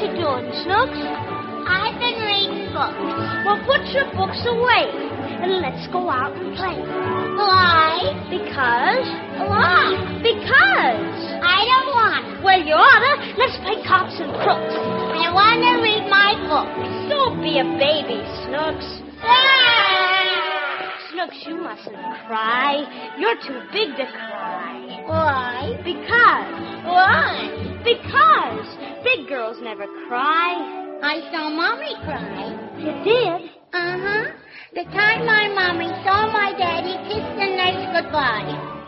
you doing, Snooks? I've been reading books. Well, put your books away and let's go out and play. Why? Because? Why? Because. I don't want to. Well, you oughta. Let's play cops and crooks. I want to read my books. Don't be a baby, Snooks. Snooks, you mustn't cry. You're too big to cry. Why? Because. Why? Because. Big girls never cry. I saw Mommy cry. You did? Uh-huh. The time my Mommy saw my daddy kiss the nurse goodbye.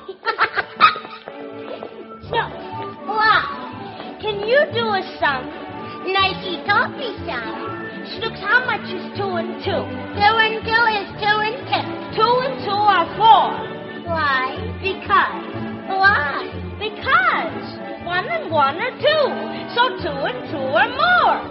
Snooks, What? can you do a sum? Nicey taught me some. Snooks, how much is 2 and 2? 2 and 2 is 2 and 2. 2 and 2 are 4. Why? Because. Why? Because 1 and 1 are 2. So 2 and 2 are more.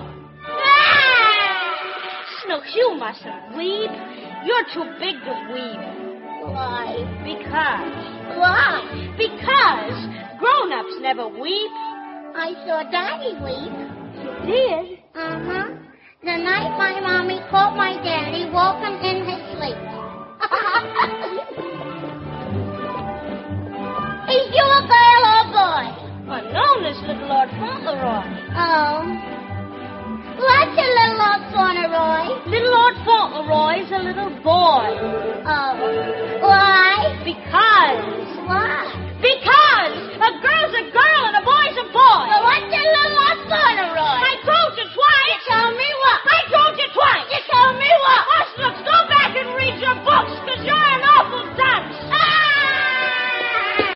Snooks, you mustn't weep. You're too big to weep. Why? Because. Why? Because grown-ups never weep. I saw Daddy weep. You did? Uh-huh. The night my Mommy caught my daddy walking in his sleep. Is you a girl or a boy? Known as Little Lord Fauntleroy. Oh. What's a little Lord Fauntleroy? Little Lord Fauntleroy's a little boy. Oh. Why? Because. Why? Because a girl's a girl.